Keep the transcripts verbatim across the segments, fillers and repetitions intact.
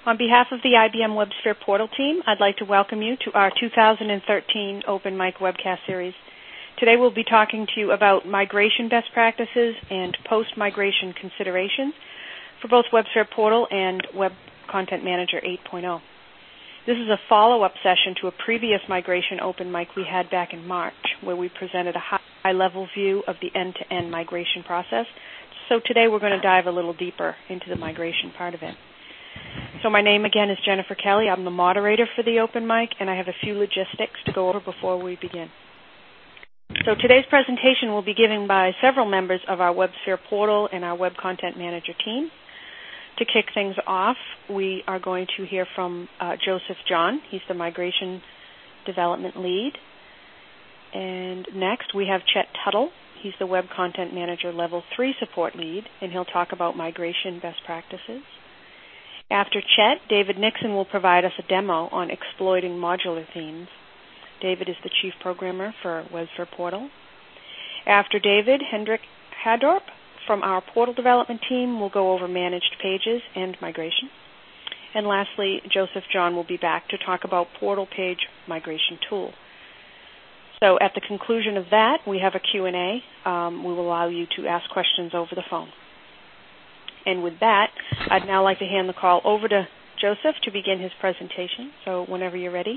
On behalf of the I B M WebSphere Portal team, I'd like to welcome you to our two thousand thirteen Open Mic webcast series. Today we'll be talking to you about migration best practices and post-migration considerations for both WebSphere Portal and Web Content Manager eight point oh. This is a follow-up session to a previous migration Open Mic we had back in March, where we presented a high-level view of the end-to-end migration process. So today we're going to dive a little deeper into the migration part of it. So my name again is Jennifer Kelly. I'm the moderator for the Open Mic, and I have a few logistics to go over before we begin. So today's presentation will be given by several members of our WebSphere Portal and our Web Content Manager team. To kick things off, we are going to hear from uh, Joseph John. He's the Migration Development Lead. And next we have Chet Tuttle. He's the Web Content Manager Level three Support Lead, and he'll talk about migration best practices. After Chet, David Nixon will provide us a demo on exploiting modular themes. David is the Chief Programmer for WebSphere Portal. After David, Hendrik Hadorp from our Portal Development team will go over managed pages and migration. And lastly, Joseph John will be back to talk about Portal Page Migration Tool. So at the conclusion of that, we have a Q and A. Um, we will allow you to ask questions over the phone. And with that, I'd now like to hand the call over to Joseph to begin his presentation. So whenever you're ready.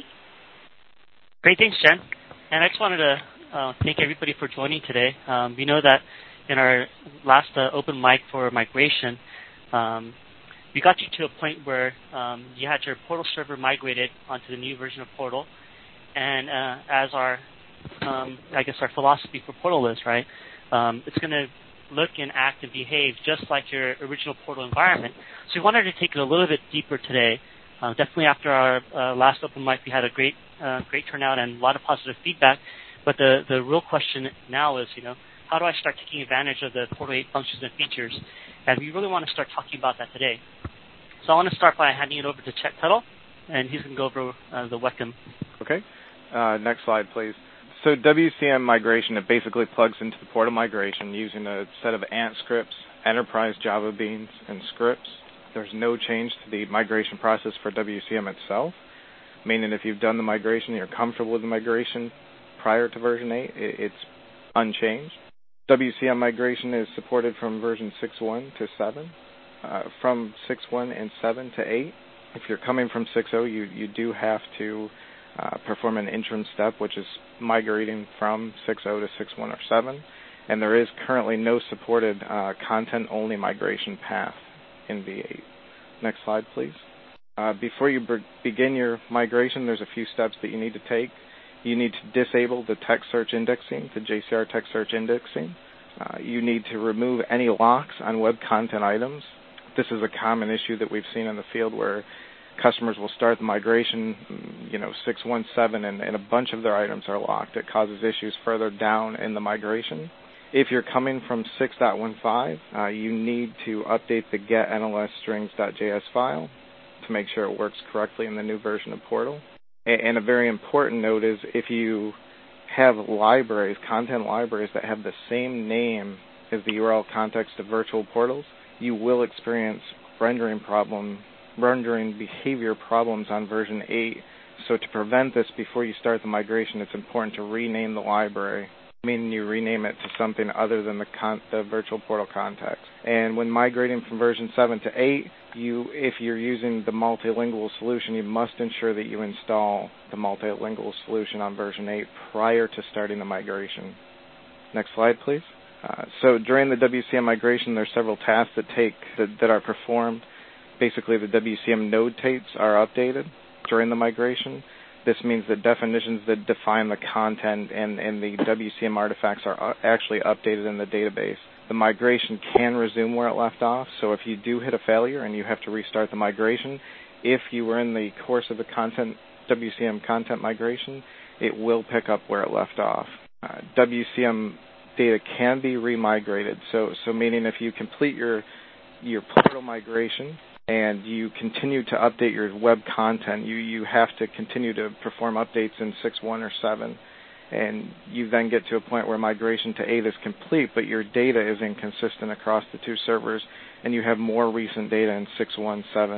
Great, thanks, Jen. And I just wanted to uh, thank everybody for joining today. Um, we know that in our last uh, open mic for migration, um, we got you to a point where um, you had your Portal server migrated onto the new version of Portal. And uh, as our, um, I guess our philosophy for Portal is, right, um, it's going to look and act and behave just like your original Portal environment. So we wanted to take it a little bit deeper today. Uh, definitely after our uh, last open mic, we had a great, uh, great turnout and a lot of positive feedback. But the, the real question now is, you know, how do I start taking advantage of the Portal eight functions and features? And we really want to start talking about that today. So I want to start by handing it over to Chet Tuttle, and he's going to go over uh, the W C M. Okay. Uh, next slide, please. So W C M migration, it basically plugs into the Portal migration using a set of Ant scripts, enterprise Java beans, and scripts. There's no change to the migration process for W C M itself, meaning if you've done the migration, you're comfortable with the migration prior to version eight, it's unchanged. W C M migration is supported from version six point one to seven, uh, from six point one and seven to eight. If you're coming from six point oh, you, you do have to Uh, perform an interim step, which is migrating from six point oh to six point one or seven, and there is currently no supported uh, content-only migration path in V eight. Next slide, please. Uh, before you be- begin your migration, there's a few steps that you need to take. You need to disable the text search indexing, the J C R text search indexing. Uh, you need to remove any locks on web content items. This is a common issue that we've seen in the field where customers will start the migration, you know, six point one seven, and, and a bunch of their items are locked. It causes issues further down in the migration. If you're coming from six point fifteen, uh, you need to update the get N L S strings.js file to make sure it works correctly in the new version of Portal. And, and a very important note is if you have libraries, content libraries that have the same name as the U R L context of virtual portals, you will experience rendering problems rendering behavior problems on version eight. So to prevent this before you start the migration, it's important to rename the library, meaning you rename it to something other than the, con- the virtual portal context. And when migrating from version seven to eight, you, if you're using the multilingual solution, you must ensure that you install the multilingual solution on version eight prior to starting the migration. Next slide, please. Uh, so during the W C M migration, there are several tasks that take that, that are performed. Basically, the W C M node tapes are updated during the migration. This means that definitions that define the content and, and the W C M artifacts are actually updated in the database. The migration can resume where it left off, so if you do hit a failure and you have to restart the migration, if you were in the course of the content W C M content migration, it will pick up where it left off. Uh, W C M data can be remigrated, so so meaning if you complete your your portal migration and you continue to update your web content, you, you have to continue to perform updates in six point one or seven. And you then get to a point where migration to eight is complete, but your data is inconsistent across the two servers, and you have more recent data in six point one seven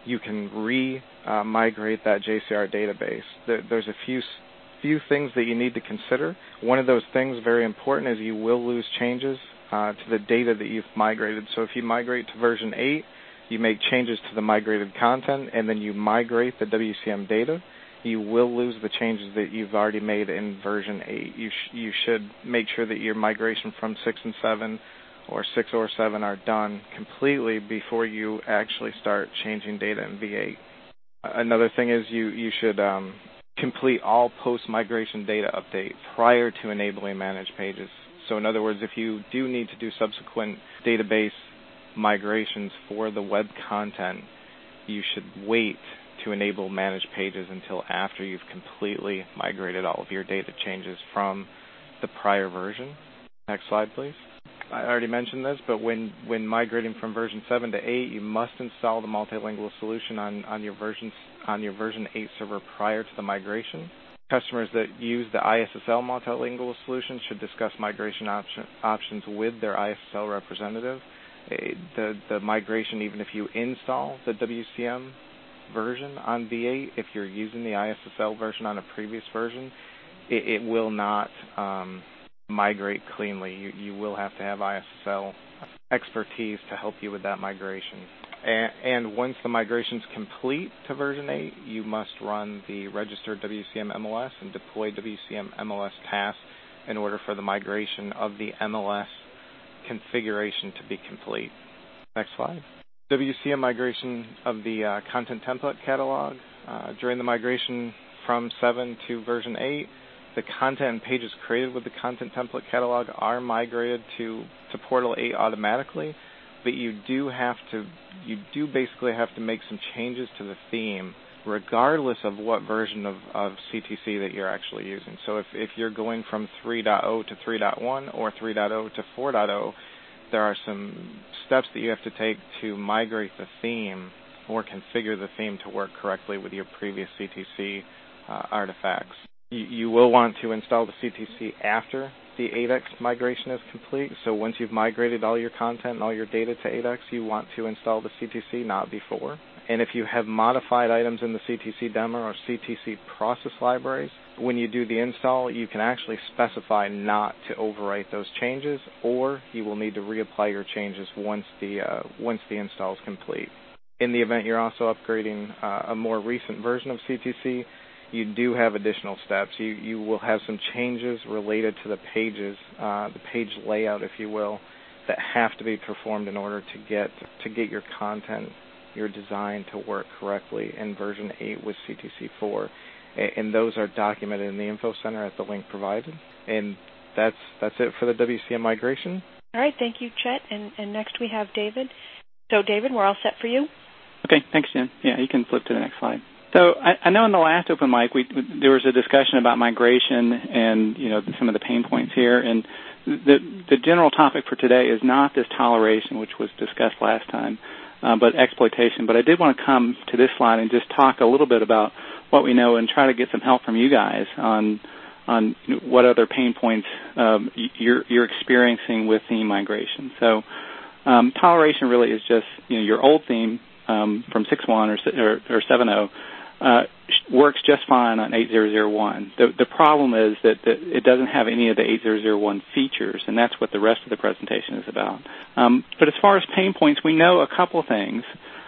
you can re-migrate uh, that J C R database. There, there's a few few things that you need to consider. One of those things, very important, is you will lose changes uh, to the data that you've migrated. So if you migrate to version eight, you make changes to the migrated content, and then you migrate the W C M data, you will lose the changes that you've already made in version eight. You, sh- you should make sure that your migration from six and seven or six or seven are done completely before you actually start changing data in V eight. Another thing is you, you should um, complete all post-migration data update prior to enabling managed pages. So in other words, if you do need to do subsequent database migrations for the web content, you should wait to enable managed pages until after you've completely migrated all of your data changes from the prior version. Next slide, please. I already mentioned this, but when, when migrating from version seven to eight, you must install the multilingual solution on, on your versions on your version eight server prior to the migration. Customers that use the I S S L multilingual solution should discuss migration option, options with their I S S L representative. The, the migration, even if you install the W C M version on V eight, if you're using the I S S L version on a previous version, it, it will not um, migrate cleanly. You, you will have to have I S S L expertise to help you with that migration. And, and once the migration is complete to version eight, you must run the registered W C M M L S and deploy W C M M L S tasks in order for the migration of the M L S configuration to be complete. Next slide. W C M migration of the uh, content template catalog. Uh, during the migration from seven to version eight, the content and pages created with the content template catalog are migrated to, to Portal eight automatically, but you do have to, you do basically have to make some changes to the theme regardless of what version of, of C T C that you're actually using. So if, if you're going from three point oh to three point one or three point oh to four point oh, there are some steps that you have to take to migrate the theme or configure the theme to work correctly with your previous C T C uh, artifacts. You, you will want to install the C T C after the eight X migration is complete. So once you've migrated all your content and all your data to eight X, you want to install the C T C, not before. And if you have modified items in the C T C demo or C T C process libraries, when you do the install, you can actually specify not to overwrite those changes, or you will need to reapply your changes once the uh, once the install is complete. In the event you're also upgrading uh, a more recent version of C T C, you do have additional steps. You you will have some changes related to the pages, uh, the page layout, if you will, that have to be performed in order to get to get your content, your design to work correctly in version eight with C T C four. And those are documented in the Info Center at the link provided. And that's that's it for the W C M migration. All right, thank you, Chet. And, and next we have David. So, David, we're all set for you. Okay, thanks, Jen. Yeah, you can flip to the next slide. So I, I know in the last Open Mic we, there was a discussion about migration and, you know, some of the pain points here. And the, the general topic for today is not this toleration, which was discussed last time, uh, but exploitation. But I did want to come to this slide and just talk a little bit about what we know and try to get some help from you guys on on you know, what other pain points um, you're, you're experiencing with theme migration. So um, toleration really is just, you know, your old theme um, from six point one or, or, or seven point oh uh, works just fine on eight point oh point one. The, the problem is that, that it doesn't have any of the eight point oh point one features, and that's what the rest of the presentation is about. Um, but as far as pain points, we know a couple of things.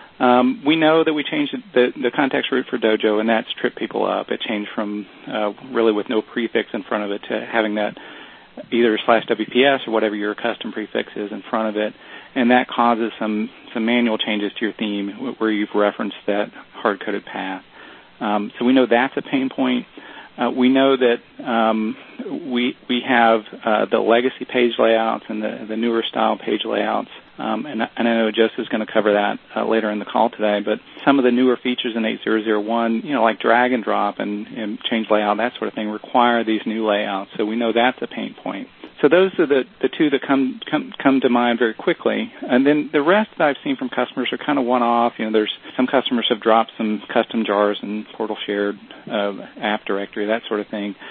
Um, we know that we changed the, the context root for Dojo, and that's tripped people up. It changed from uh, really with no prefix in front of it to having that either slash W P S or whatever your custom prefix is in front of it, and that causes some, some manual changes to your theme where you've referenced that hard-coded path. Um, so we know that's a pain point. Uh, we know that um, we we have uh, the legacy page layouts and the, the newer style page layouts, um, and, and I know Jess is going to cover that uh, later in the call today, but some of the newer features in eight point oh point one, you know, like drag and drop and, and change layout, that sort of thing, require these new layouts, so we know that's a pain point. So those are the, the two that come, come come to mind very quickly. And then the rest that I've seen from customers are kind of one-off. You know, there's some customers have dropped some custom jars and Portal shared uh, app directory, that sort of thing.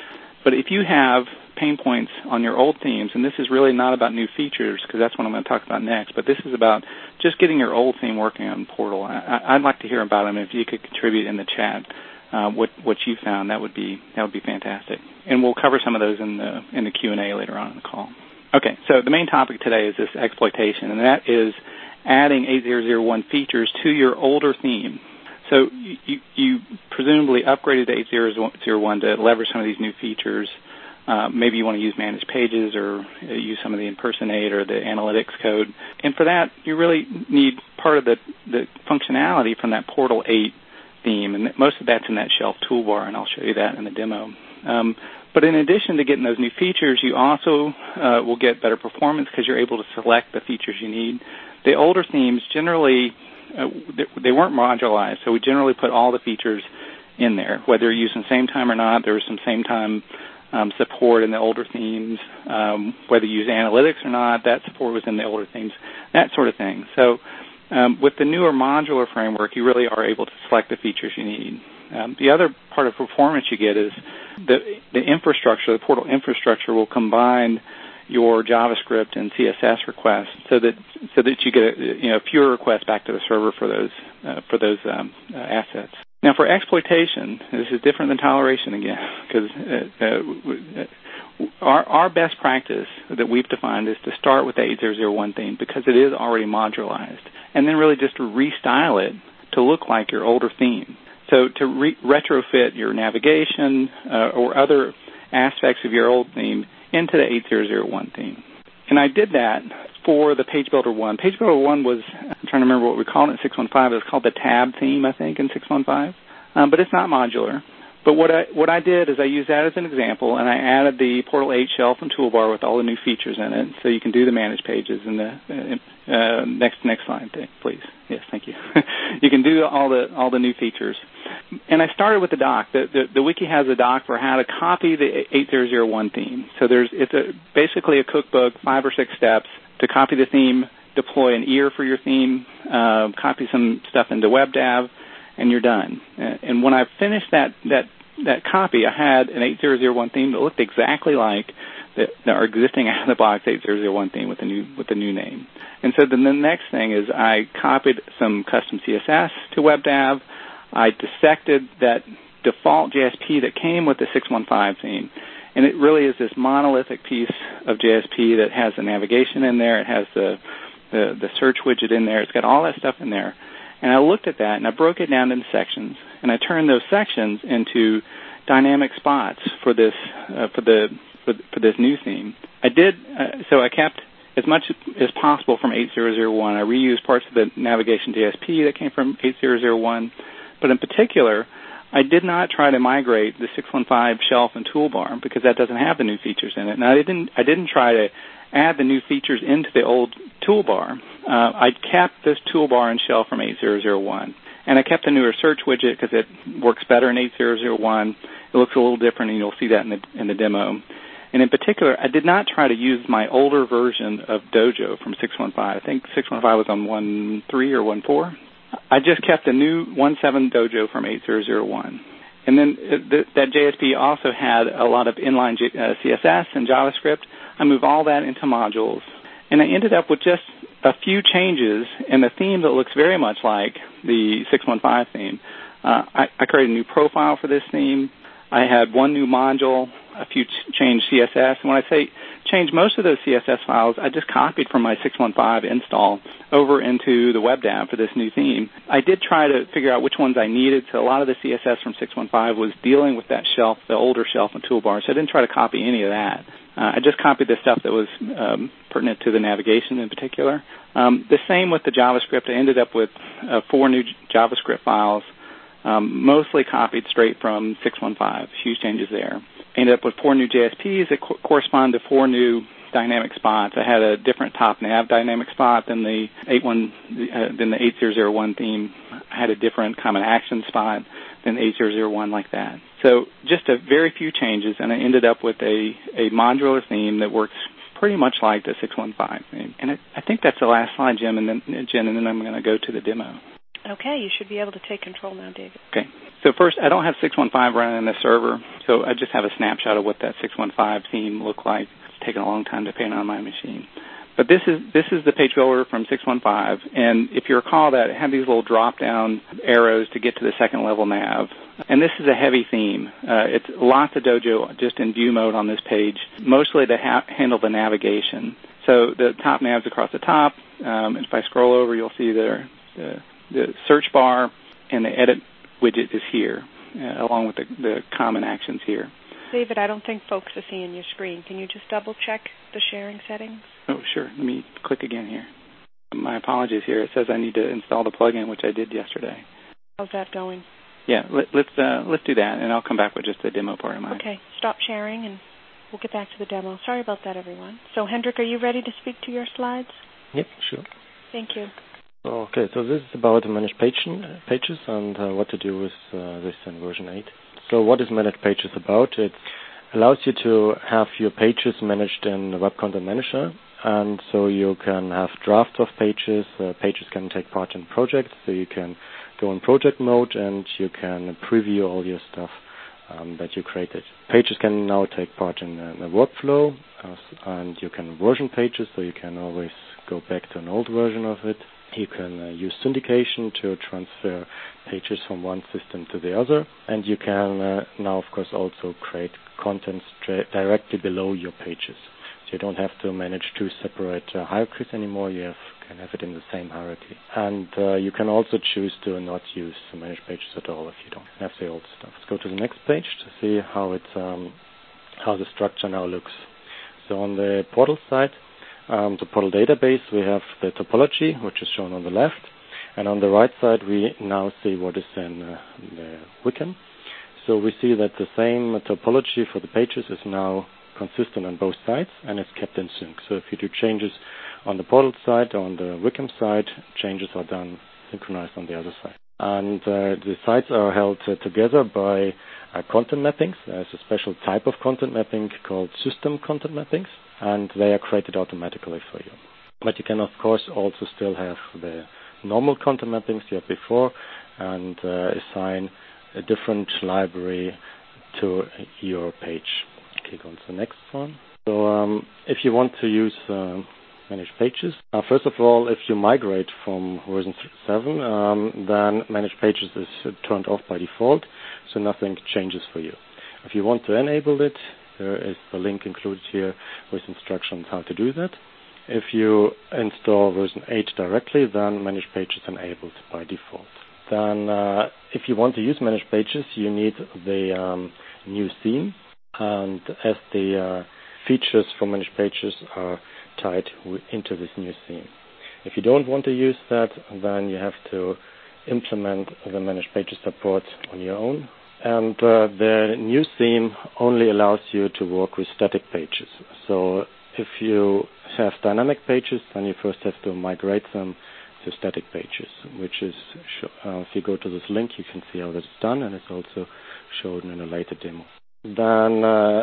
But if you have pain points on your old themes, and this is really not about new features because that's what I'm going to talk about next, but this is about just getting your old theme working on Portal. I, I'd like to hear about them. If you could contribute in the chat uh, what what you found, that would be that would be fantastic. And we'll cover some of those in the in the Q and A later on in the call. Okay, so the main topic today is this exploitation, and that is adding eight thousand one features to your older theme. So you, you presumably upgraded to eight thousand one to leverage some of these new features. Uh, maybe you want to use Managed Pages or use some of the Impersonate or the analytics code. And for that, you really need part of the, the functionality from that Portal eight theme, and most of that's in that shelf toolbar, and I'll show you that in the demo. Um, but in addition to getting those new features, you also uh, will get better performance because you're able to select the features you need. The older themes generally, uh, they weren't modularized, so we generally put all the features in there, whether you're using same time or not. There was some same time um, support in the older themes, um, whether you use analytics or not, that support was in the older themes, that sort of thing. So um, with the newer modular framework, you really are able to select the features you need. Um, the other part of performance you get is the, the infrastructure, the Portal infrastructure will combine your JavaScript and C S S requests so that so that you get a, you know fewer requests back to the server for those uh, for those um, uh, assets. Now, for exploitation, this is different than toleration again, because uh, uh, our, our best practice that we've defined is to start with the eight thousand one theme because it is already modularized, and then really just to restyle it to look like your older theme. So to re- retrofit your navigation uh, or other aspects of your old theme into the eight thousand one theme. And I did that for the Page Builder one. Page Builder one was, I'm trying to remember what we called it in six one five. It was called the tab theme, I think, in six one five. Um, but it's not modular. But what I what I did is I used that as an example, and I added the Portal eight shelf and toolbar with all the new features in it, so you can do the Managed Pages in the uh, uh, next next slide, please. Yes, thank you. You can do all the all the new features. And I started with the doc. The, the, the wiki has a doc for how to copy the eight thousand one theme. So there's it's a, basically a cookbook, five or six steps to copy the theme, deploy an ear for your theme, uh, copy some stuff into WebDAV, and you're done. And when I finished that that that copy, I had an eight thousand one theme that looked exactly like the, our existing out-of-the-box eight thousand one theme with the new with the new name. And so then the next thing is I copied some custom C S S to WebDAV. I dissected that default J S P that came with the six one five theme. And it really is this monolithic piece of J S P that has the navigation in there. It has the, the, the search widget in there. It's got all that stuff in there. And I looked at that, and I broke it down into sections. And I turned those sections into dynamic spots for this uh, for the for, for this new theme. I did uh, so. I kept as much as possible from eight thousand one. I reused parts of the navigation J S P that came from eight thousand one, but in particular, I did not try to migrate the six one five shelf and toolbar because that doesn't have the new features in it. And I didn't I didn't try to add the new features into the old toolbar. Uh, I kept this toolbar and shelf from eight thousand one. And I kept the newer search widget because it works better in eight thousand one. It looks a little different, and you'll see that in the, in the demo. And in particular, I did not try to use my older version of Dojo from six one five. I think six one five was on one point three or one point four. I just kept the new one point seven Dojo from eight thousand one. And then th- that J S P also had a lot of inline J- uh, C S S and JavaScript. I moved all that into modules. And I ended up with just a few changes in the theme that looks very much like the six one five theme. Uh, I, I created a new profile for this theme. I had one new module, a few ch- changed C S S. And when I say change most of those C S S files, I just copied from my six one five install over into the WebDAV for this new theme. I did try to figure out which ones I needed, so a lot of the C S S from six one five was dealing with that shelf, the older shelf and toolbar, so I didn't try to copy any of that. Uh, I just copied the stuff that was um, pertinent to the navigation in particular. Um, the same with the JavaScript. I ended up with uh, four new JavaScript files, um, mostly copied straight from six one five. Huge changes there. Ended up with four new J S Ps that co- correspond to four new dynamic spots. I had a different top nav dynamic spot than the eight one uh, than the eight thousand one theme. I had a different common action spot than eight thousand one, like that. So just a very few changes, and I ended up with a, a modular theme that works pretty much like the six one five theme. And it, I think that's the last slide, Jim, and then Jen, and then I'm going to go to the demo. Okay, you should be able to take control now, David. Okay. So first, I don't have six one five running in the server, so I just have a snapshot of what that six one five theme looked like. It's taken a long time to paint on my machine. But this is this is the page builder from six one five, and if you recall that, it had these little drop-down arrows to get to the second level nav. And this is a heavy theme. Uh, it's lots of Dojo just in view mode on this page, mostly to ha- handle the navigation. So the top nav's across the top. Um, if I scroll over, you'll see there the, the search bar and the edit widget is here, uh, along with the, the common actions here. David, I don't think folks are seeing your screen. Can you just double-check the sharing settings? Oh, sure. Let me click again here. My apologies here. It says I need to install the plugin, which I did yesterday. How's that going? Yeah, let, let's uh, let's do that, and I'll come back with just the demo part of mine. Okay, stop sharing, and we'll get back to the demo. Sorry about that, everyone. So, Hendrik, are you ready to speak to your slides? Yep, sure. Thank you. Okay, so this is about Managed page, Pages and uh, what to do with uh, this in version eight. So what is Managed Pages about? It allows you to have your pages managed in the Web Content Manager, and so you can have drafts of pages. Uh, pages can take part in projects, so you can go in project mode and you can preview all your stuff um, that you created. Pages can now take part in a, in a workflow, uh, and you can version pages, so you can always go back to an old version of it. You can uh, use syndication to transfer pages from one system to the other, and you can uh, now, of course, also create content stra- directly below your pages. So you don't have to manage two separate uh, hierarchies anymore. You have, can have it in the same hierarchy. And uh, you can also choose to not use Managed Pages at all if you don't have the old stuff. Let's go to the next page to see how it um, how the structure now looks. So on the portal side, Um, the portal database, we have the topology, which is shown on the left, and on the right side we now see what is in uh, the Wickham. So we see that the same topology for the pages is now consistent on both sides, and it's kept in sync. So if you do changes on the portal side or on the Wickham side, changes are done synchronized on the other side. And uh, the sites are held uh, together by uh, content mappings. There's a special type of content mapping called system content mappings, and they are created automatically for you. But you can, of course, also still have the normal content mappings you had before and uh, assign a different library to your page. Okay, go on to the next one. So um, if you want to use uh, Managed Pages, uh, first of all, if you migrate from version seven, um, then Managed Pages is turned off by default, so nothing changes for you. If you want to enable it, there is the link included here with instructions how to do that. If you install version eight directly, then Managed Pages is enabled by default. Then uh, if you want to use Managed Pages, you need the um, new theme, and as the uh, features for Managed Pages are tied w- into this new theme. If you don't want to use that, then you have to implement the Managed Pages support on your own. And uh, the new theme only allows you to work with static pages. So if you have dynamic pages, then you first have to migrate them to static pages, which is, sh- uh, if you go to this link, you can see how that's done, and it's also shown in a later demo. Then, uh,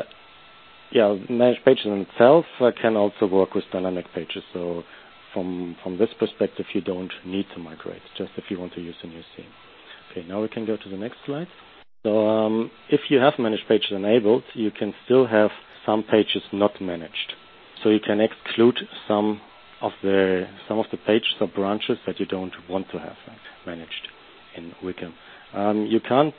yeah, Managed Pages in itself uh, can also work with dynamic pages. So from from this perspective, you don't need to migrate, just if you want to use a new theme. Okay, now we can go to the next slide. So um, if you have Managed Pages enabled, you can still have some pages not managed. So you can exclude some of the some of the pages or branches that you don't want to have managed in Wickham. Um, you can't,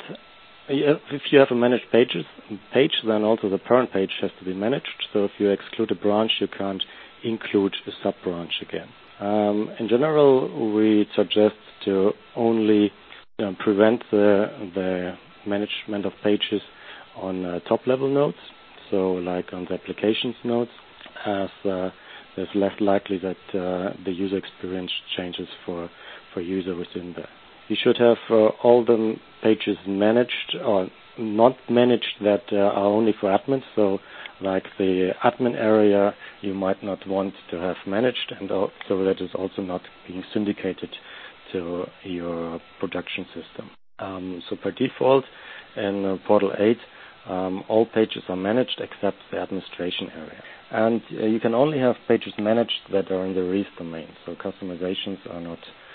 if you have a Managed Pages page, then also the parent page has to be managed. So if you exclude a branch, you can't include a sub-branch again. Um, in general, we suggest to only you know, prevent the the management of pages on uh, top-level nodes, so like on the applications nodes, as uh, there's less likely that uh, the user experience changes for for user within there. You should have uh, all the pages managed or not managed that uh, are only for admins, so like the admin area you might not want to have managed, and so that is also not being syndicated to your production system. Um, so by default, in uh, Portal eight, um, all pages are managed except the administration area. And uh, you can only have pages managed that are in the release domain, so customizations are not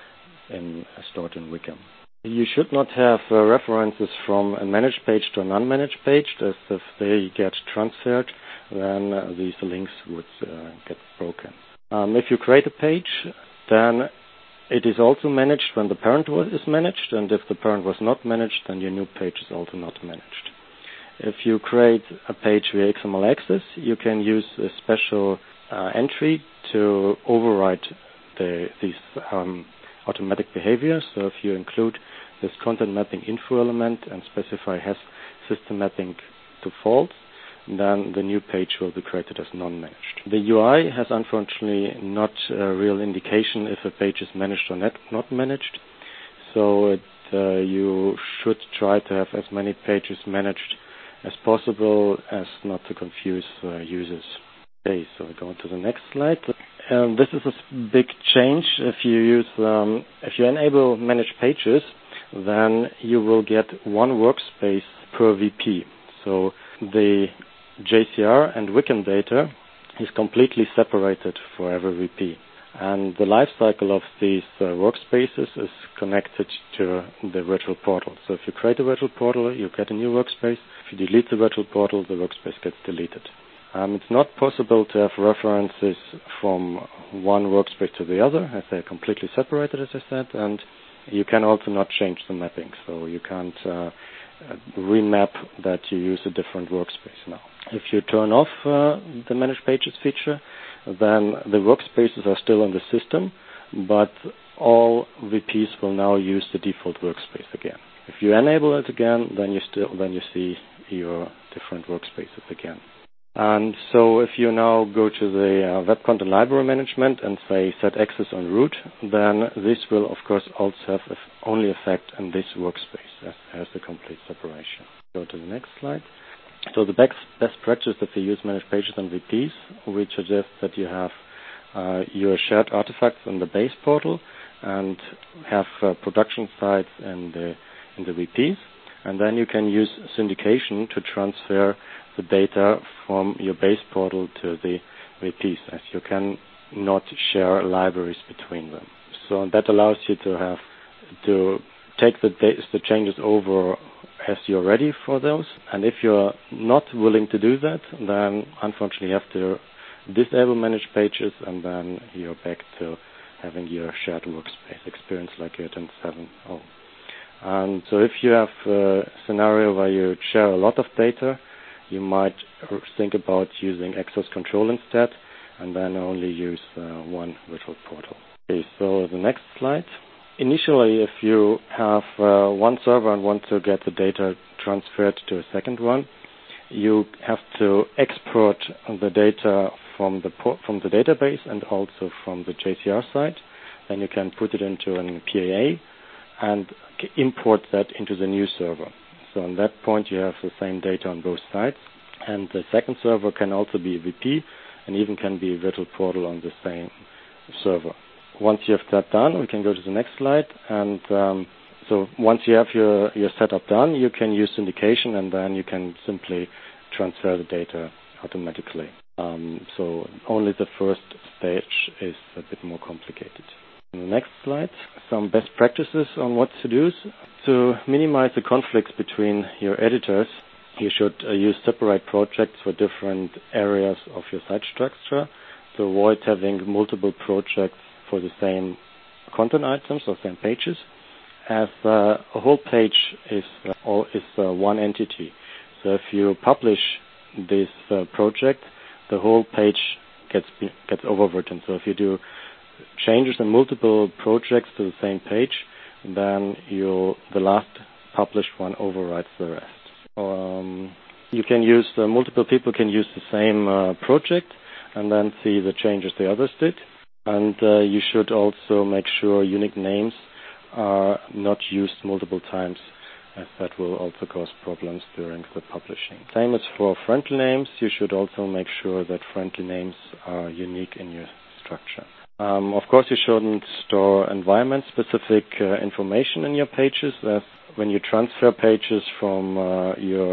in stored in Wickham. You should not have uh, references from a managed page to a non-managed page, as if they get transferred, then uh, these links would uh, get broken. Um, if you create a page, then it is also managed when the parent was, is managed, and if the parent was not managed, then your new page is also not managed. If you create a page via X M L Access, you can use a special uh, entry to override the, these um, automatic behaviors. So if you include this content mapping info element and specify has system mapping to false, then the new page will be created as non-managed. The U I has unfortunately not a real indication if a page is managed or not, not managed. So it, uh, you should try to have as many pages managed as possible as not to confuse uh, users. Okay, so we go on to the next slide. Um, this is a big change. If you use, um, if you enable managed pages, then you will get one workspace per V P. So the J C R and Wickham data is completely separated for every V P. And the life cycle of these uh, workspaces is connected to the virtual portal. So if you create a virtual portal, you get a new workspace. If you delete the virtual portal, the workspace gets deleted. Um, it's not possible to have references from one workspace to the other, as they're completely separated, as I said, and you can also not change the mapping. So you can't uh, remap that you use a different workspace now. If you turn off uh, the Manage Pages feature, then the workspaces are still in the system, but all V Ps will now use the default workspace again. If you enable it again, then you still then you see your different workspaces again. And so if you now go to the uh, Web Content Library Management and say set access on root, then this will of course also have only effect in this workspace as has the complete separation. Go to the next slide. So the best, best practice if you use Managed Pages and V Ps, we suggest that you have uh, your shared artifacts in the base portal and have uh, production sites in the in the V Ps, and then you can use syndication to transfer the data from your base portal to the V Ps, as you can not share libraries between them. So that allows you to have to take the, da- the changes over as you're ready for those. And if you're not willing to do that, then unfortunately you have to disable Managed Pages, and then you're back to having your shared workspace experience like you had in seven point oh. And so if you have a scenario where you share a lot of data, you might think about using Access Control instead, and then only use uh, one virtual portal. Okay, so the next slide. Initially, if you have uh, one server and want to get the data transferred to a second one, you have to export the data from the por- from the database and also from the J C R side. Then you can put it into an P A A and import that into the new server. So on that point, you have the same data on both sides. And the second server can also be a V P and even can be a virtual portal on the same server. Once you have that done, we can go to the next slide. And um, so once you have your, your setup done, you can use syndication, and then you can simply transfer the data automatically. Um, so only the first stage is a bit more complicated. On the next slide, some best practices on what to do. To minimize the conflicts between your editors, you should uh, use separate projects for different areas of your site structure to avoid having multiple projects for the same content items or same pages, as uh, a whole page is uh, all, is uh, one entity. So if you publish this uh, project, the whole page gets gets overwritten. So if you do changes in multiple projects to the same page, then you'll, the last published one overrides the rest. Um, you can use, uh, multiple people can use the same uh, project and then see the changes the others did. And uh, you should also make sure unique names are not used multiple times, as that will also cause problems during the publishing. Same as for friendly names. You should also make sure that friendly names are unique in your structure. Um, of course, you shouldn't store environment-specific uh, information in your pages, as when you transfer pages from uh, your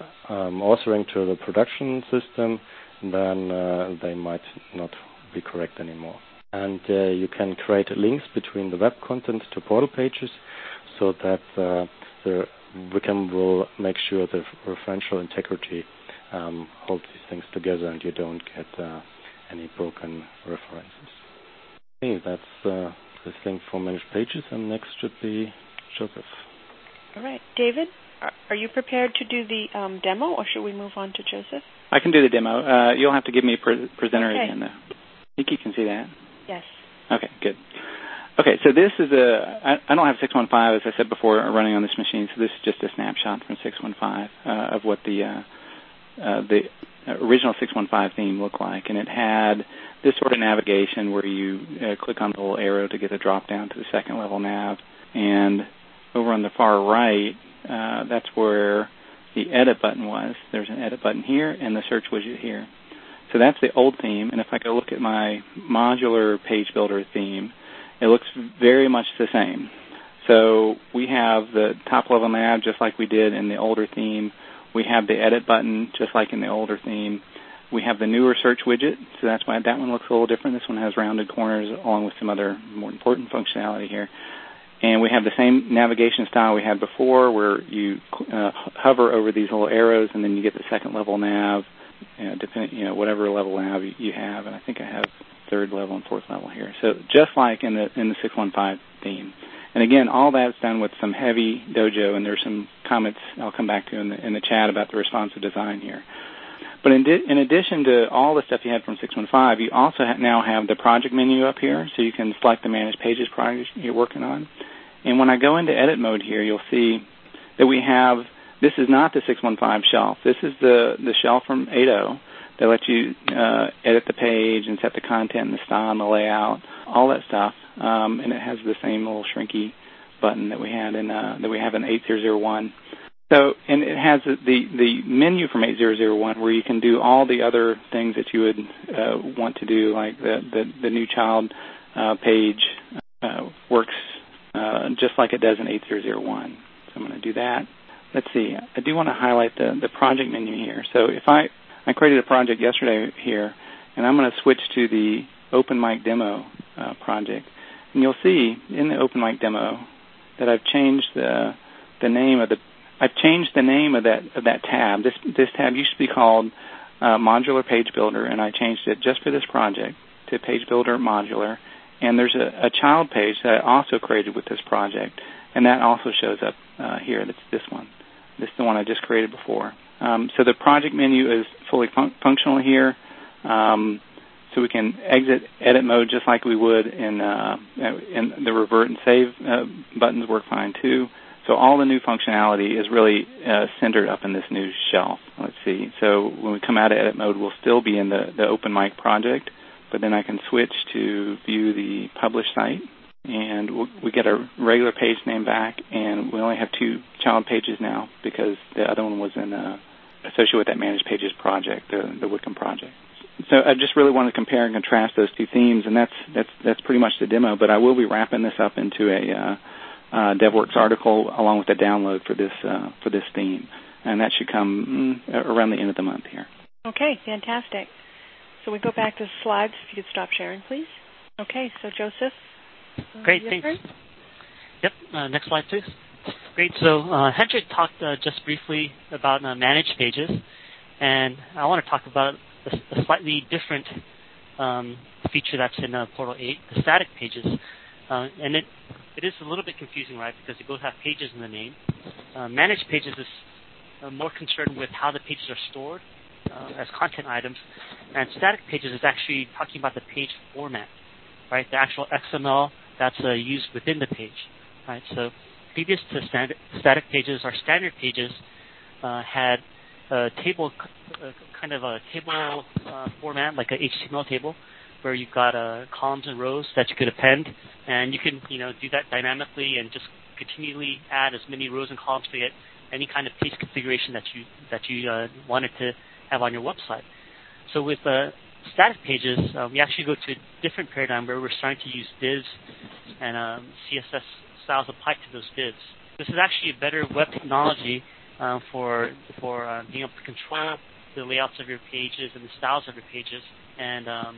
um, authoring to the production system, then uh, they might not be correct anymore. And uh, you can create links between the web content to portal pages so that uh, the Wikam will make sure the referential integrity um, holds these things together and you don't get uh, any broken references. Okay, that's uh, the thing for managed pages, and next should be Joseph. All right. David, are, are you prepared to do the um, demo, or should we move on to Joseph? I can do the demo. Uh, you'll have to give me a pre- presenter okay. again, though. I think you can see that. Yes. Okay, good. Okay, so this is a, I, I don't have six one five, as I said before, running on this machine, so this is just a snapshot from six one five uh, of what the uh, uh, the original six one five theme looked like. And it had this sort of navigation where you uh, click on the little arrow to get a drop down to the second level nav. And over on the far right, uh, that's where the edit button was. There's an edit button here and the search widget here. So that's the old theme, and if I go look at my modular page builder theme, it looks very much the same. So we have the top-level nav just like we did in the older theme. We have the edit button just like in the older theme. We have the newer search widget, so that's why that one looks a little different. This one has rounded corners along with some other more important functionality here. And we have the same navigation style we had before where you uh, hover over these little arrows and then you get the second-level nav. You know, depending, you know, whatever level nav you have, and I think I have third level and fourth level here. So just like in the in the six one five theme, and again, all that's done with some heavy Dojo, and there's some comments I'll come back to in the in the chat about the responsive design here. But in, di- in addition to all the stuff you had from six one five, you also ha- now have the project menu up here, so you can select the Manage Pages project you're working on. And when I go into edit mode here, you'll see that we have. This is not the six one five shelf. This is the, the shelf from eight point oh that lets you uh, edit the page and set the content and the style and the layout, all that stuff. Um, and it has the same little shrinky button that we had in uh, that we have in eight point oh one. So, and it has the the menu from eight point oh one where you can do all the other things that you would uh, want to do, like the the, the new child uh, page uh, works uh, just like it does in eight point oh one. So I'm going to do that. Let's see. I do want to highlight the, the project menu here. So if I, I created a project yesterday here, and I'm going to switch to the Open Mic Demo uh, project. And you'll see in the Open Mic Demo that I've changed the the name of the I've changed the name of that of that tab. This this tab used to be called uh, Modular Page Builder, and I changed it just for this project to Page Builder Modular. And there's a, a child page that I also created with this project, and that also shows up uh, here. That's this one. This is the one I just created before. Um, so the project menu is fully fun- functional here. Um, so we can exit edit mode just like we would in, uh, in the revert and save uh, buttons work fine too. So all the new functionality is really uh, centered up in this new shelf. Let's see. So when we come out of edit mode, we'll still be in the, the Open Mic project, but then I can switch to view the published site. And we'll, we get a regular page name back, and we only have two child pages now because the other one was in uh, associated with that Managed Pages project, the, the Wikam project. So I just really want to compare and contrast those two themes, and that's that's that's pretty much the demo. But I will be wrapping this up into a uh, uh, DevWorks article along with the download for this uh, for this theme, and that should come mm, around the end of the month here. Okay, fantastic. So we go back to the slides. If you could stop sharing, please. Okay, so Joseph. Great, thanks. Turn? Yep, uh, next slide, please. Great, so uh, Hendrik talked uh, just briefly about uh, managed pages, and I want to talk about a, a slightly different um, feature that's in uh, Portal eight, the static pages. Uh, and it, it is a little bit confusing, right, because they both have pages in the name. Uh, managed pages is uh, more concerned with how the pages are stored uh, as content items, and static pages is actually talking about the page format, right, the actual X M L that's uh, used within the page, right? So previous to standard, static pages, our standard pages uh, had a table, uh, kind of a table uh, format, like an H T M L table, where you've got uh, columns and rows that you could append, and you can, you know, do that dynamically and just continually add as many rows and columns to get any kind of page configuration that you that you uh, wanted to have on your website. So with uh, static pages, uh, we actually go to a different paradigm where we're starting to use divs and um, C S S styles applied to those divs. This is actually a better web technology uh, for for uh, being able to control the layouts of your pages and the styles of your pages, and um,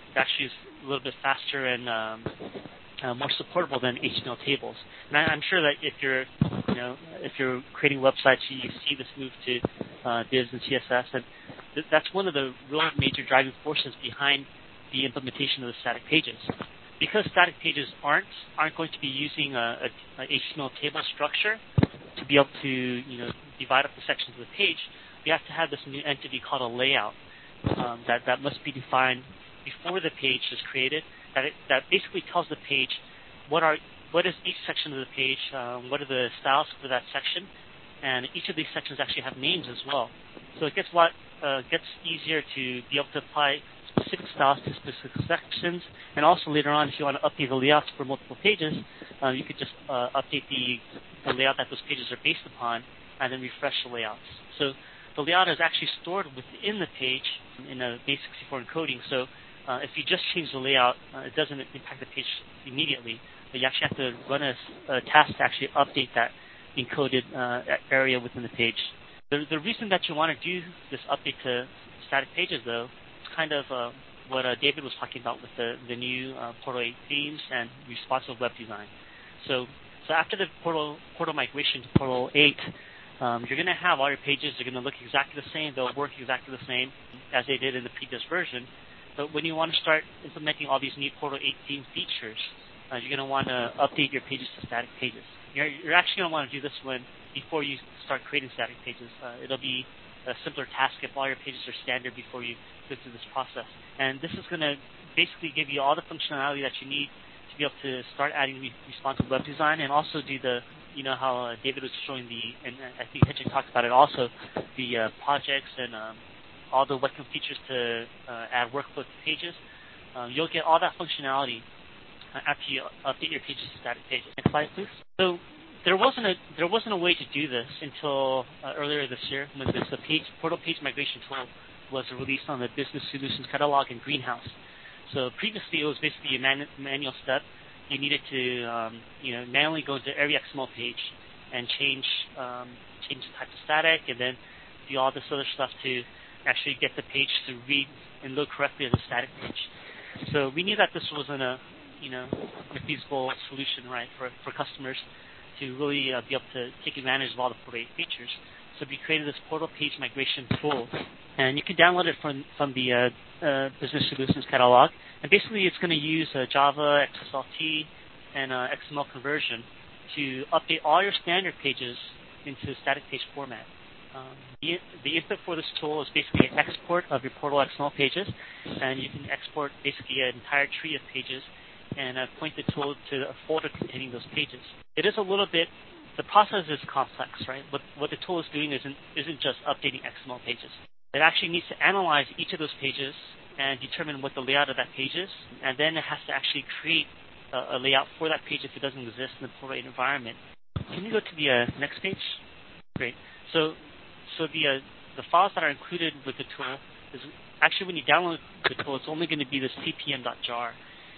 actually is a little bit faster and um, uh, more supportable than H T M L tables. And I, I'm sure that if you're, you know, if you're creating websites, you, you see this move to uh, divs and C S S, and th- that's one of the real major driving forces behind the implementation of the static pages. Because static pages aren't aren't going to be using a, a, a H T M L table structure to be able to, you know, divide up the sections of the page, we have to have this new entity called a layout um, that that must be defined before the page is created. That it, that basically tells the page what are what is each section of the page, um, what are the styles for that section, and each of these sections actually have names as well. So it gets a lot uh, gets easier to be able to apply specific styles to specific sections, and also later on, if you want to update the layouts for multiple pages, uh, you could just uh, update the, the layout that those pages are based upon, and then refresh the layouts. So the layout is actually stored within the page in a base sixty-four encoding. So uh, if you just change the layout, uh, it doesn't impact the page immediately, but you actually have to run a, a task to actually update that encoded uh, area within the page. The, the reason that you want to do this update to static pages, though, is kind of uh, what uh, David was talking about with the, the new uh, Portal eight themes and responsive web design. So, so after the Portal, Portal migration to Portal eight, um, you're going to have all your pages. They're going to look exactly the same. They'll work exactly the same as they did in the previous version. But when you want to start implementing all these new Portal eight theme features, uh, you're going to want to update your pages to static pages. You're, you're actually going to want to do this when before you start creating static pages. Uh, it'll be a simpler task if all your pages are standard before you go through this process. And this is going to basically give you all the functionality that you need to be able to start adding re- responsive web design, and also do the, you know, how uh, David was showing the, and I think Hitchin talked about it also, the uh, projects and um, all the webcam features to uh, add workflow to pages. Um, you'll get all that functionality uh, after you update your pages to static pages. Next slide, please. So there wasn't a there wasn't a way to do this until uh, earlier this year when this the page Portal Page Migration tool was released on the Business Solutions Catalog in Greenhouse. So previously it was basically a man, manual step. You needed to um, you know manually go into every X M L page and change um, change the type of static, and then do all this other stuff to actually get the page to read and load correctly as a static page. So we knew that this wasn't a you know a feasible solution, right, for for customers to really uh, be able to take advantage of all the Portal eight features. So we created this Portal Page Migration tool, and you can download it from from the uh, uh, Business Solutions Catalog. And basically, it's going to use uh, Java, X S L T, and uh, X M L conversion to update all your standard pages into static page format. Um, the, the input for this tool is basically an export of your Portal X M L pages, and you can export basically an entire tree of pages and uh, point the tool to a folder containing those pages. It is a little bit, the process is complex, right? What, what the tool is doing isn't, isn't just updating X M L pages. It actually needs to analyze each of those pages and determine what the layout of that page is, and then it has to actually create a, a layout for that page if it doesn't exist in the Portal eight environment. Can you go to the uh, next page? Great. So, so the uh, the files that are included with the tool is actually when you download the tool, it's only going to be this p p m dot jar.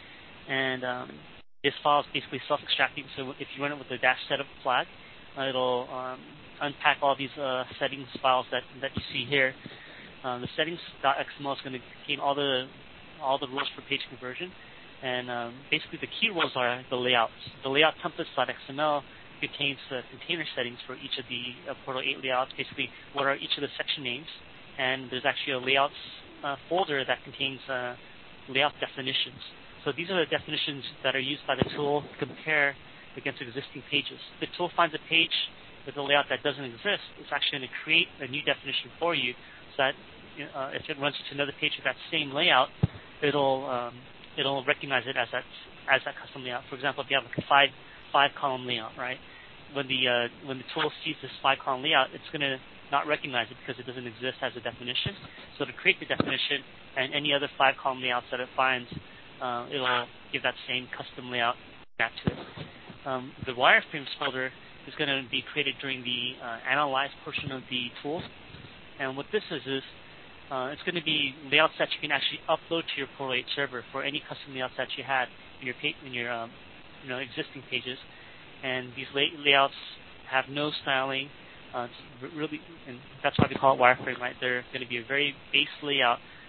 And um, this file is basically self-extracting, so if you run it with the dash setup flag, uh, it'll um, unpack all these uh, settings files that, that you see here. Um, the settings.xml is going to contain all the all the rules for page conversion, and um, basically the key rules are the layouts. The layout templates.xml contains uh, container settings for each of the uh, Portal eight layouts, basically what are each of the section names, and there's actually a layouts uh, folder that contains uh, layout definitions. So these are the definitions that are used by the tool to compare against existing pages. If the tool finds a page with a layout that doesn't exist, it's actually going to create a new definition for you, so that uh, if it runs into another page with that same layout, it'll um, it'll recognize it as that as that custom layout. For example, if you have like a five five column layout, right? When the uh, when the tool sees this five column layout, it's going to not recognize it because it doesn't exist as a definition. So to create the definition and any other five column layouts that it finds, Uh, it'll give that same custom layout back to it. Um, the wireframes folder is going to be created during the uh, analyze portion of the tool. And what this is is uh, it's going to be layouts that you can actually upload to your Portal eight server for any custom layouts that you had in your pa- in your um, you know existing pages. And these lay- layouts have no styling. Uh, it's really, and that's why we call it wireframe, right? They're going to be a very base layout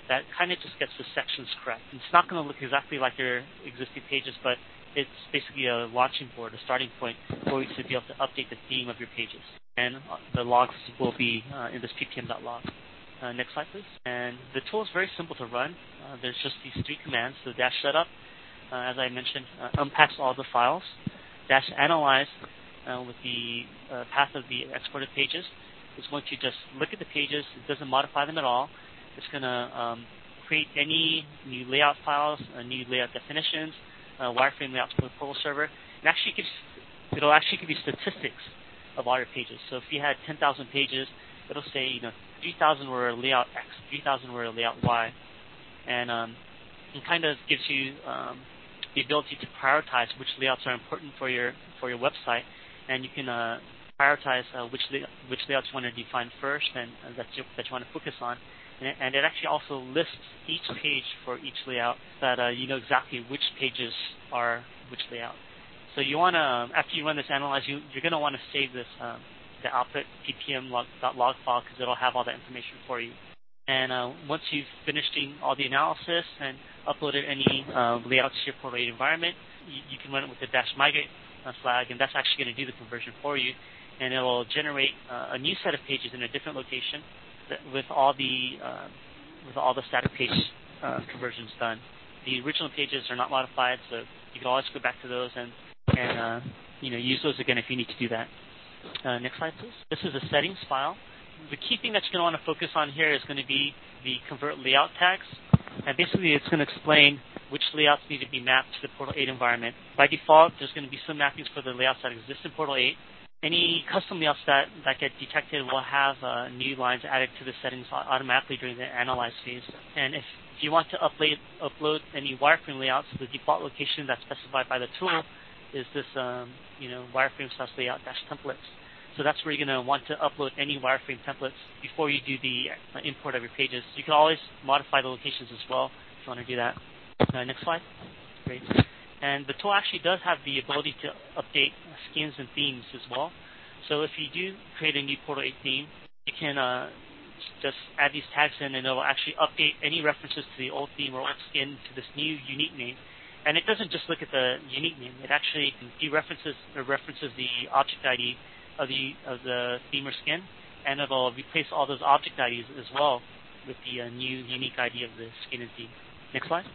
that kind of just gets the sections correct. It's not going to look exactly like your existing pages, but it's basically a launching board, a starting point for you to be able to update the theme of your pages. And the logs will be uh, in this ppm.log. Uh, next slide, please. And the tool is very simple to run. Uh, there's just these three commands. So dash setup, uh, as I mentioned, uh, unpacks all the files. Dash analyze uh, with the uh, path of the exported pages. It's going to just look at the pages. It doesn't modify them at all. It's going to um, create any new layout files, uh, new layout definitions, uh, wireframe layouts for the portal server. And actually gives, it'll actually give you statistics of all your pages. So if you had ten thousand pages, it'll say, you know, three thousand were layout X, three thousand were layout Y. And um, it kind of gives you um, the ability to prioritize which layouts are important for your for your website. And you can uh, prioritize uh, which lay- which layouts you want to define first and uh, that, you, that you want to focus on. And it, and it actually also lists each page for each layout so that uh, you know exactly which pages are which layout. So you want to, um, after you run this analyze, you, you're going to want to save this um, the output ppm.log file because it'll have all that information for you. And uh, once you've finished doing all the analysis and uploaded any uh, layouts to your portal eight environment, you, you can run it with the dash migrate uh, flag, and that's actually going to do the conversion for you. And it will generate uh, a new set of pages in a different location that, with all the uh, with all the static page uh, conversions done. The original pages are not modified, so you can always go back to those and and uh, you know use those again if you need to do that. Uh, next slide, please. This is a settings file. The key thing that you're going to want to focus on here is going to be the convert layout tags. And basically, it's going to explain which layouts need to be mapped to the Portal eight environment. By default, there's going to be some mappings for the layouts that exist in Portal eight. Any custom layouts that, that get detected will have uh, new lines added to the settings automatically during the analyze phase. And if, if you want to upload, upload any wireframe layouts, the default location that's specified by the tool is this, um, you know, wireframe slash layout dash templates. So that's where you're going to want to upload any wireframe templates before you do the uh, import of your pages. You can always modify the locations as well if you want to do that. Uh, next slide. Great. And the tool actually does have the ability to update skins and themes as well. So if you do create a new Portal eight theme, you can uh, just add these tags in, and it will actually update any references to the old theme or old skin to this new unique name. And it doesn't just look at the unique name. It actually dereferences or references the object I D of the of the theme or skin, and it'll replace all those object I Ds as well with the uh, new unique I D of the skin and theme. Next slide.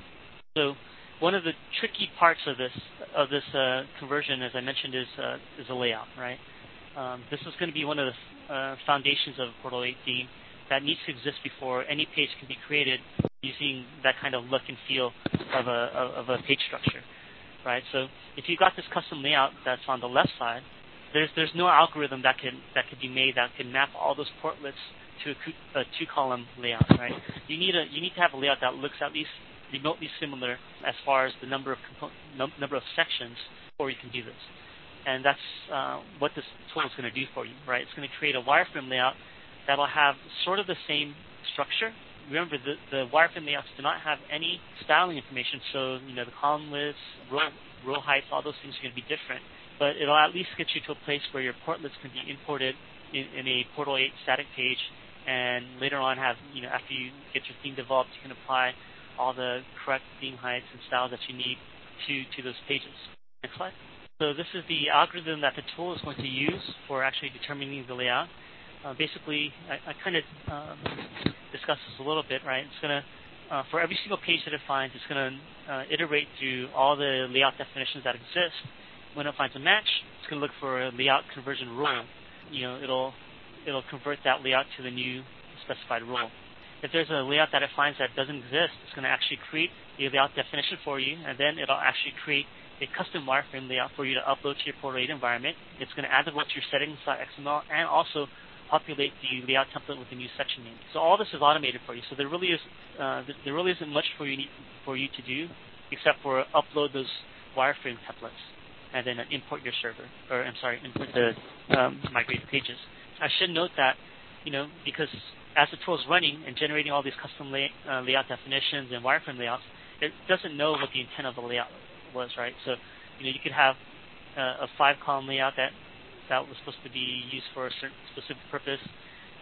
So one of the tricky parts of this of this uh, conversion, as I mentioned, is uh, is a layout, right? Um, this is going to be one of the uh, foundations of a Portal eight theme that needs to exist before any page can be created using that kind of look and feel of a of a page structure, right? So if you've got this custom layout that's on the left side, there's there's no algorithm that can that could be made that can map all those portlets to a, a two-column layout, right? You need a you need to have a layout that looks at least remotely similar as far as the number of compo- num- number of sections before you can do this. And that's uh, what this tool is going to do for you, right? It's going to create a wireframe layout that'll have sort of the same structure. Remember, the, the wireframe layouts do not have any styling information, so you know the column lists, row, row heights, all those things are going to be different. But it'll at least get you to a place where your portlets can be imported in, in a Portal eight static page, and later on have, you know, after you get your theme developed, you can apply all the correct theme heights and styles that you need to, to those pages. Next slide. So this is the algorithm that the tool is going to use for actually determining the layout. Uh, basically, I, I kind of um, discussed this a little bit, right? It's going to, uh, for every single page that it finds, it's going to uh, iterate through all the layout definitions that exist. When it finds a match, it's going to look for a layout conversion rule. You know, it'll it'll convert that layout to the new specified rule. If there's a layout that it finds that doesn't exist, it's going to actually create a layout definition for you, and then it'll actually create a custom wireframe layout for you to upload to your Portal eight environment. It's going to add the to your settings.xml and also populate the layout template with the new section name. So all this is automated for you. So there really is uh, there really isn't much for you need, for you to do except for upload those wireframe templates and then import your server, or I'm sorry, import the um, migrated pages. I should note that, you know, because as the tool is running and generating all these custom lay, uh, layout definitions and wireframe layouts, it doesn't know what the intent of the layout was, right? So, you know, you could have uh, a five-column layout that that was supposed to be used for a certain specific purpose.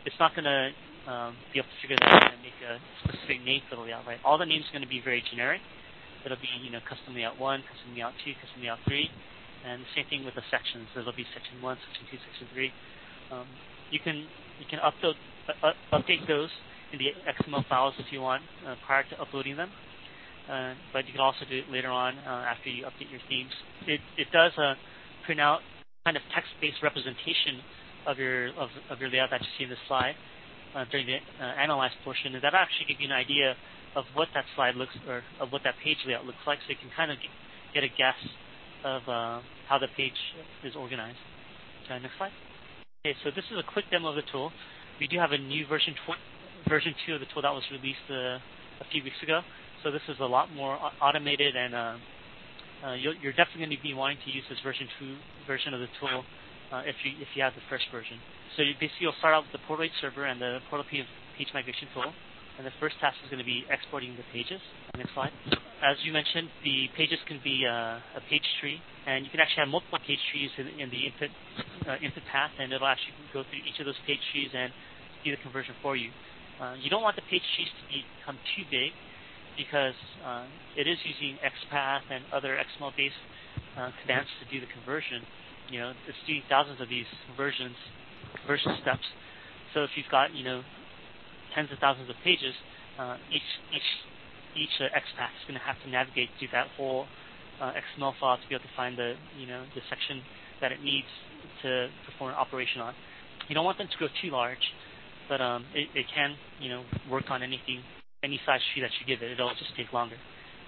it's not going to um, be able to figure that out and make a specific name for the layout, right? All the names are going to be very generic. It'll be, you know, custom layout one, custom layout two, custom layout three, and the same thing with the sections. There'll be section one, section two, section three. Um, you can you can upload uh, update those in the X M L files if you want uh, prior to uploading them. Uh, but you can also do it later on uh, after you update your themes. It it does uh, print out kind of text-based representation of your of, of your layout that you see in this slide uh, during the uh, analyze portion, and that actually give you an idea of what that slide looks or of what that page layout looks like, so you can kind of get, get a guess of uh, how the page is organized. Okay, next slide. Okay, so this is a quick demo of the tool. We do have a new version tw- version two of the tool that was released uh, a few weeks ago. So this is a lot more automated, and uh, uh, you're, you're definitely going to be wanting to use this version two version of the tool uh, if you if you have the first version. So you basically you'll start out with the Portal eight server and the Portal P page migration tool. And the first task is going to be exporting the pages. Next slide. As you mentioned, the pages can be uh, a page tree, and you can actually have multiple page trees in, in the input uh, input path, and it'll actually go through each of those page trees and do the conversion for you. Uh, you don't want the page trees to become too big, because uh, it is using X path and other X M L-based uh, commands to do the conversion. You know, it's doing thousands of these conversions, conversion steps. So if you've got, you know, tens of thousands of pages, uh, each each each uh, X path is going to have to navigate through that whole uh, X M L file to be able to find the you know the section that it needs to perform an operation on. You don't want them to go too large, but um, it, it can you know work on anything, any size tree that you give it. It'll just take longer.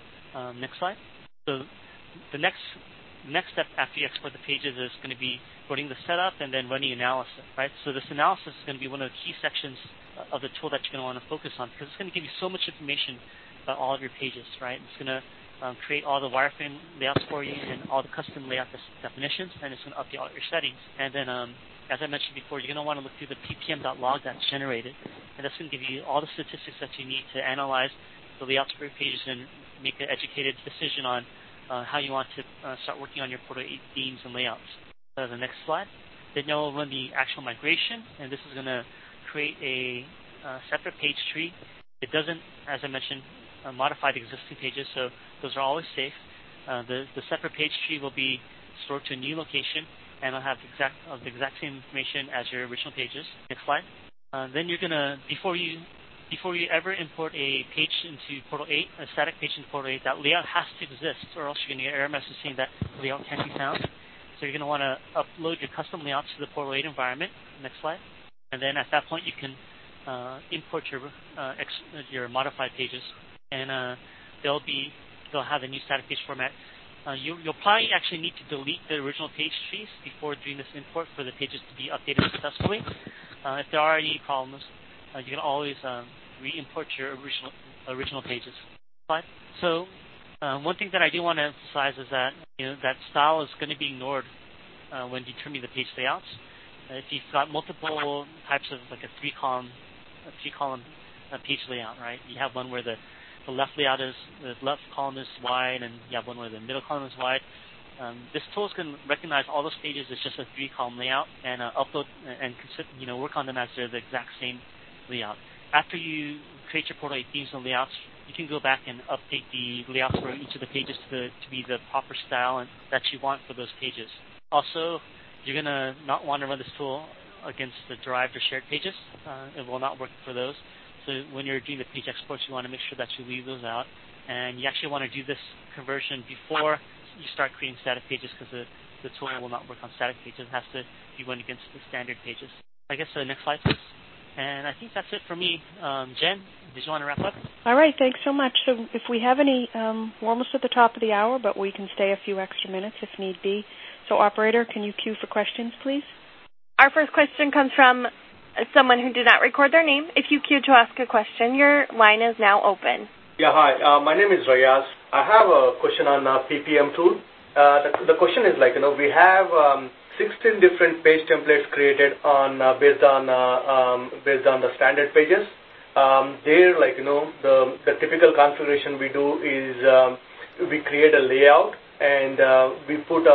Um, next slide. So the next next step after you export the pages is going to be running the setup and then running analysis, right? So this analysis is going to be one of the key sections of the tool that you're going to want to focus on, because it's going to give you so much information about all of your pages, right? It's going to um, create all the wireframe layouts for you and all the custom layout definitions, and it's going to update all your settings. And then, um, as I mentioned before, you're going to want to look through the p p m dot log that's generated, and that's going to give you all the statistics that you need to analyze the layouts for your pages and make an educated decision on uh, how you want to uh, start working on your Portal eight themes and layouts. Uh, the next slide. Then you'll run the actual migration, and this is going to create a uh, separate page tree. It doesn't, as I mentioned, uh, modify the existing pages, so those are always safe. Uh, the, the separate page tree will be stored to a new location, and it'll have the exact, uh, the exact same information as your original pages. Next slide. Uh, then you're going to, before you before you ever import a page into Portal eight, a static page into Portal eight, that layout has to exist, or else you're going to get an error message saying that layout can't be found. So you're going to want to upload your custom layouts to the Portal eight environment. Next slide. And then at that point, you can uh, import your uh, ex your modified pages, and uh, they'll be they'll have a new static page format. Uh, you, you'll probably actually need to delete the original page trees before doing this import for the pages to be updated successfully. Uh, if there are any problems, uh, you can always um, re-import your original original pages. Slide. So uh, one thing that I do want to emphasize is that you know that style is going to be ignored uh, when determining the page layouts. Uh, if you've got multiple types of like a three-column, a three-column uh, page layout, right? You have one where the the left layout is the left column is wide, and you have one where the middle column is wide. Um, this tool is going to recognize all those pages as just a three-column layout and uh, upload and you know work on them as they're the exact same layout. After you create your Portal eight themes and layouts, you can go back and update the layouts for each of the pages to, the, to be the proper style and, that you want for those pages. Also, you're going to not want to run this tool against the derived or shared pages. Uh, it will not work for those. So when you're doing the page exports, you want to make sure that you leave those out. And you actually want to do this conversion before you start creating static pages, because the, the tool will not work on static pages. It has to be run against the standard pages. I guess the next slide, please. And I think that's it for me. Um, Jen, did you want to wrap up? All right, thanks so much. So if we have any, um, we're almost at the top of the hour, but we can stay a few extra minutes if need be. So operator, can you queue for questions, please? Our first question comes from someone who did not record their name. If you queue to ask a question, your line is now open. Yeah, hi. Uh, my name is Rayaz. I have a question on uh, P P M tool. Uh, the, the question is like, you know, we have um, sixteen different page templates created on uh, based on uh, um, based on the standard pages. Um, there, like, you know, the the typical configuration we do is um, we create a layout and uh, we put a,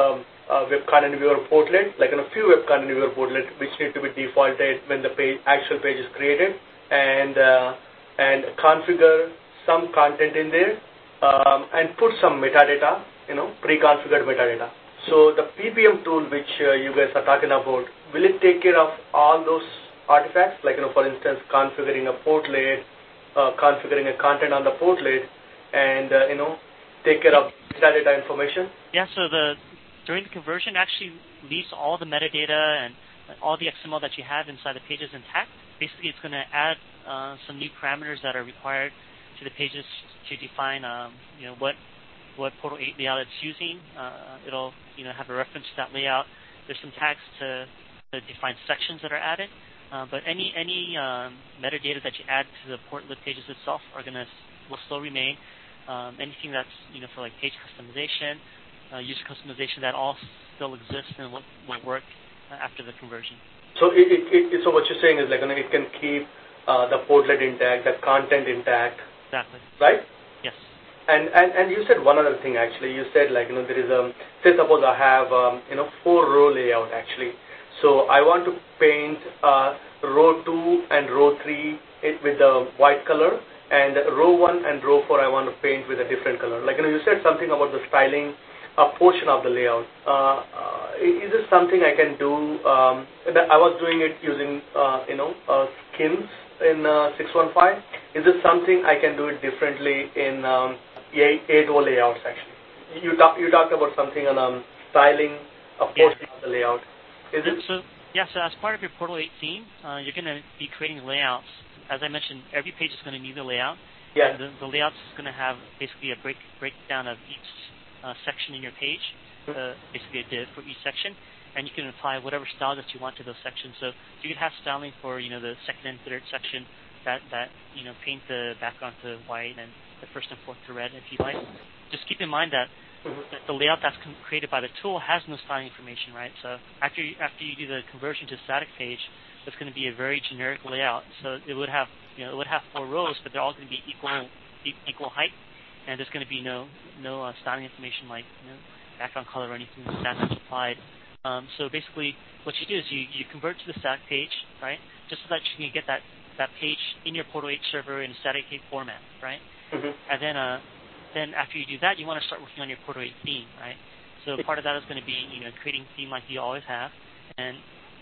uh, web content viewer portlet, like in a few web content viewer portlet, which need to be defaulted when the page, actual page is created, and uh, and configure some content in there, um, and put some metadata, you know, pre-configured metadata. So the P P M tool, which uh, you guys are talking about, will it take care of all those artifacts? Like, you know, for instance, configuring a portlet, uh, configuring a content on the portlet, and uh, you know, take care of metadata information? Yeah, so the during the conversion actually leaves all the metadata and all the X M L that you have inside the pages intact. Basically, it's going to add uh, some new parameters that are required to the pages to define, um, you know, what what Portal eight layout it's using. Uh, it'll, you know, have a reference to that layout. There's some tags to, to define sections that are added, uh, but any any um, metadata that you add to the portlet pages itself are going to will still remain. Um, anything that's, you know, for like page customization, uh, user customization, that all still exists and will, will work uh, after the conversion. So it, it, it, so what you're saying is, like, you know, it can keep uh, the portlet intact, the content intact. Exactly. Right? Yes. And, and and you said one other thing, actually. You said, like, you know, there is a, say suppose I have, um, you know, four row layout, actually. So I want to paint uh, row two and row three it, with the white color, and row one and row four I want to paint with a different color. Like, you know, you said something about the styling a portion of the layout. Uh, uh, is this something I can do? Um, I was doing it using, uh, you know, uh, skins in uh, six one five. Is this something I can do it differently in um, eight O layouts, actually? You, talk, you talked about something on um, styling a portion yeah. of the layout. Is it? So, yeah, so as part of your Portal eight theme, uh, you're going to be creating layouts. As I mentioned, every page is going to need a layout. Yeah. And the, the layout is going to have basically a break breakdown of each uh, section in your page, uh, basically a div for each section, and you can apply whatever style that you want to those sections. So you can have styling for, you know, the second and third section that, that you know, paint the background to white and the first and fourth to red if you like. Just keep in mind that that the layout that's created by the tool has no styling information, right? So after you, after you do the conversion to static page, it's going to be a very generic layout. So it would have, you know, it would have four rows, but they're all going to be equal equal height, and there's going to be no no uh, styling information like, you know, background color or anything like that that's applied. Um, so basically, what you do is you, you convert to the static page, right? Just so that you can get that, that page in your Portal eight server in a static eight format, right? Mm-hmm. And then uh, then after you do that, you want to start working on your Portal eight theme, right? So part of that is going to be, you know, creating a theme like you always have, and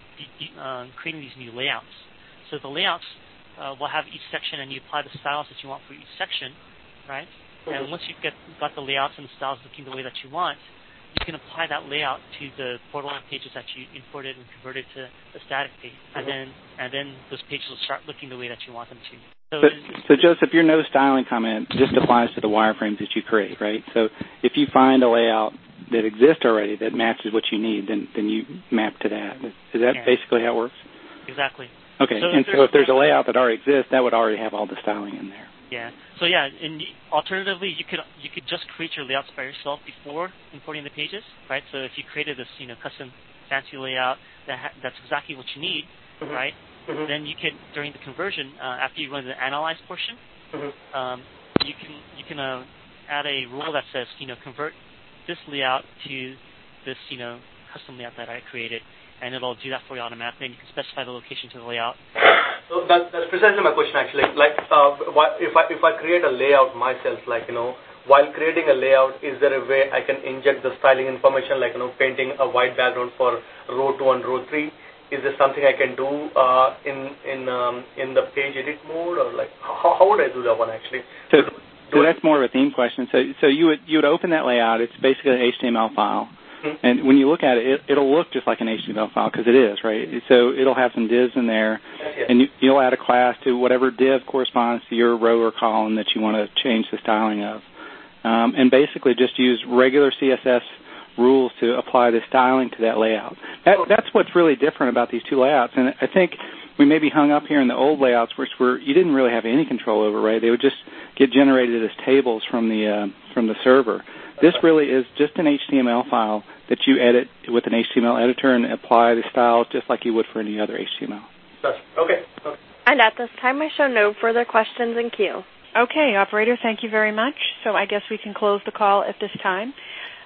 um, creating these new layouts. So the layouts uh, will have each section, and you apply the styles that you want for each section, right? Mm-hmm. And once you've get, got the layouts and the styles looking the way that you want, you can apply that layout to the Portal pages that you imported and converted to the static page, mm-hmm. and then and then those pages will start looking the way that you want them to. So, but, so Joseph, your no styling comment just applies to the wireframes that you create, right? So if you find a layout that exists already that matches what you need, then then you map to that. Is that yeah. basically how it works? Exactly. Okay, so and if so if there's a layout that already exists, that would already have all the styling in there. Yeah. So yeah, and alternatively, you could you could just create your layouts by yourself before importing the pages, right? So if you created this, you know, custom fancy layout that ha- that's exactly what you need, mm-hmm. right? Mm-hmm. Then you can, during the conversion, uh, after you run the analyze portion, mm-hmm. um, you can you can uh, add a rule that says, you know, convert this layout to this, you know, custom layout that I created, and it'll do that for you automatically. And you can specify the location to the layout. So that, that's precisely my question, actually. Like, uh, if I if I create a layout myself, like, you know, while creating a layout, is there a way I can inject the styling information, like, you know, painting a white background for row two and row three? Is there something I can do uh, in in um, in the page edit mode, or like how, how would I do that one actually? So, so that's more of a theme question. So so you would you would open that layout. It's basically an H T M L file. And when you look at it, it, it'll look just like an H T M L file because it is, right? So it'll have some divs in there, yes, yes. and you, you'll add a class to whatever div corresponds to your row or column that you want to change the styling of. Um, and basically just use regular C S S rules to apply the styling to that layout. That, that's what's really different about these two layouts. And I think we may be hung up here in the old layouts, which were you didn't really have any control over, right? They would just get generated as tables from the uh, from the server. This really is just an H T M L file that you edit with an H T M L editor and apply the styles just like you would for any other H T M L. Okay. okay. And at this time, I show no further questions in queue. Okay, operator, thank you very much. So I guess we can close the call at this time.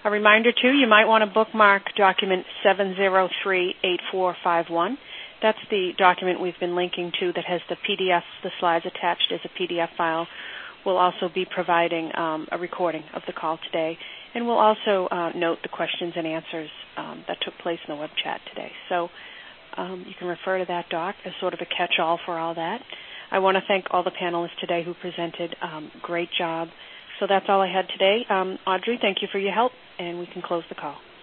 A reminder, too, you might want to bookmark document seven zero three eight four five one. That's the document we've been linking to that has the P D F, the slides attached as a P D F file. We'll also be providing um, a recording of the call today, and we'll also uh, note the questions and answers um, that took place in the web chat today. So um, you can refer to that doc as sort of a catch-all for all that. I want to thank all the panelists today who presented. Um, great job. So that's all I had today. Um, Audrey, thank you for your help, and we can close the call.